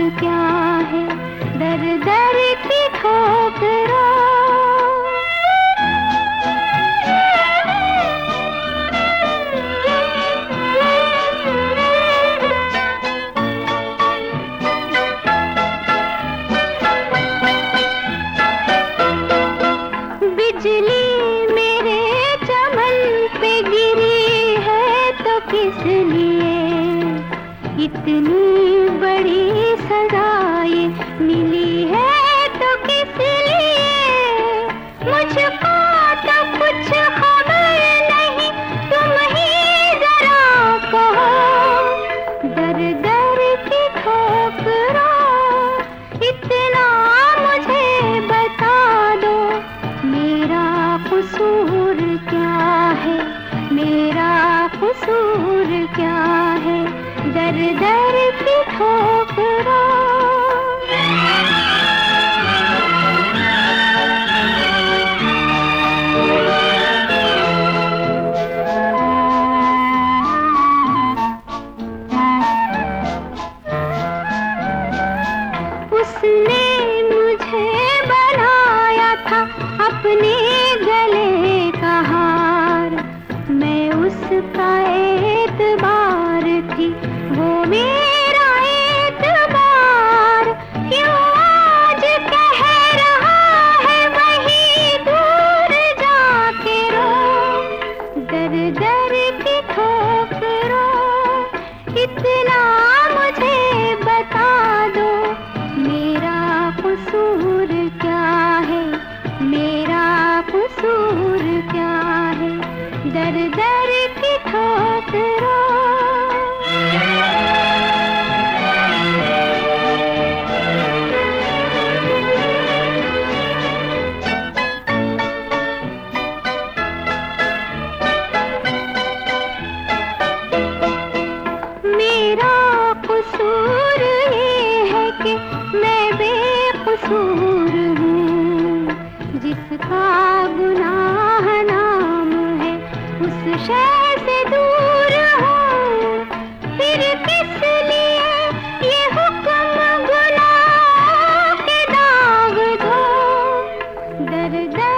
क्या है, दर दर की ठोकरों। बिजली मेरे चमन पे गिरी है तो किस लिए, इतनी बड़ी सजाएं मिली है तो किस लिए। मुझको तो कुछ खबर नहीं, तुम ही जरा कहो, दर दर की ठोकरों। इतना मुझे बता दो, मेरा कसूर क्या है, मेरा कसूर क्या है, दर दर की ठोकरों। उसने मुझे बनाया था अपने गले का हार, मैं उसका एतबार थी, वो मेरा एतबार। क्यों आज कह रहा है वही दूर जाके रो, दर दर की ठोकरों। इतना मुझे बता दो, मेरा कसूर क्या है, मेरा कसूर क्या है, दर दर की ठोकरों। मेरा कसूर ये है कि मैं बेकसूर हूँ, जिसका गुनाह नाम है उस शय से दूर हूँ। फिर किस लिए ये हुक्म गुनाह के दाग दो, दर दर